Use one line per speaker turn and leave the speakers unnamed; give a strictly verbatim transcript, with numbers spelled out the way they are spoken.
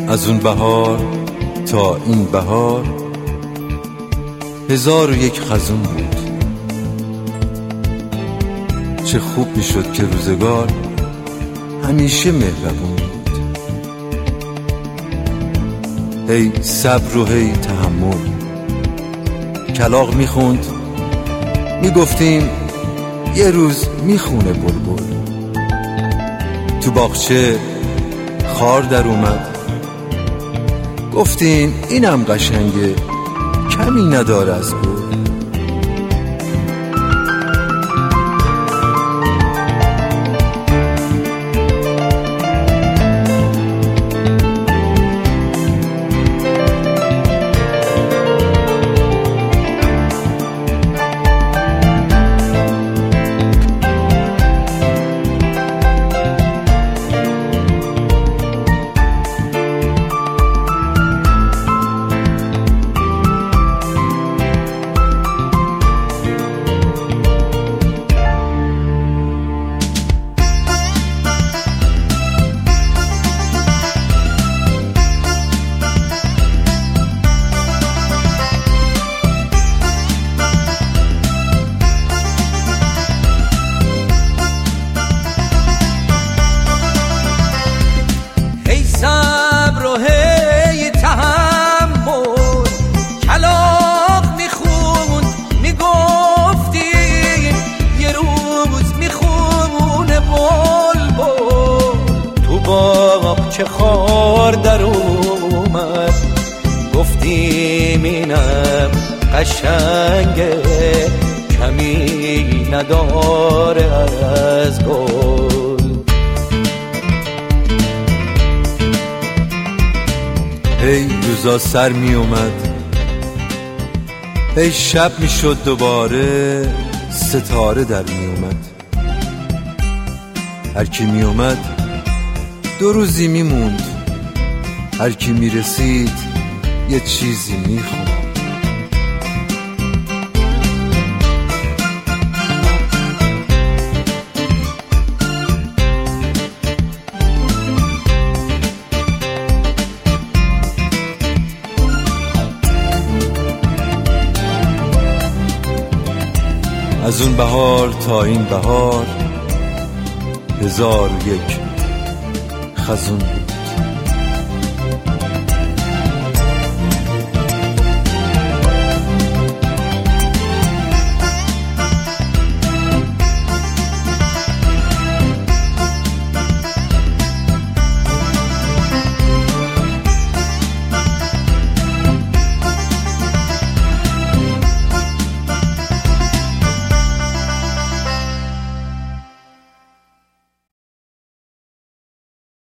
از اون بهار تا این بهار هزار و یک خزون بود. چه خوب میشد که روزگار همیشه مهربون بود. هی صبر و هی تحمل. کلاغ میخوند، میگفتیم یه روز میخونه بلبل. تو باغچه خار در اومد، گفتیم اینم قشنگه، کمی نداره از گل.
چه خار در اومد، گفتیم اینم قشنگه، کمی نداره از گل.
هی روزا سر می اومد، هی شب می شد، دوباره ستاره در می اومد. هر کی می اومد دو روزی میموند، هر کی میرسید یه چیزی میخوند. از اون بهار تا این بهار هزار و یک خزون.